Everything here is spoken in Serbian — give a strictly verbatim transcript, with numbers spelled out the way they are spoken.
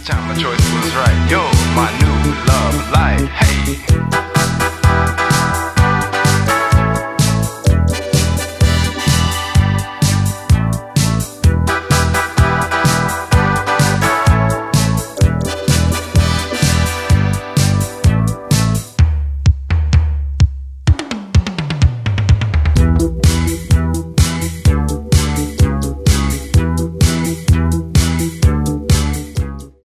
time my choice was right. Yo, my new love life, hey.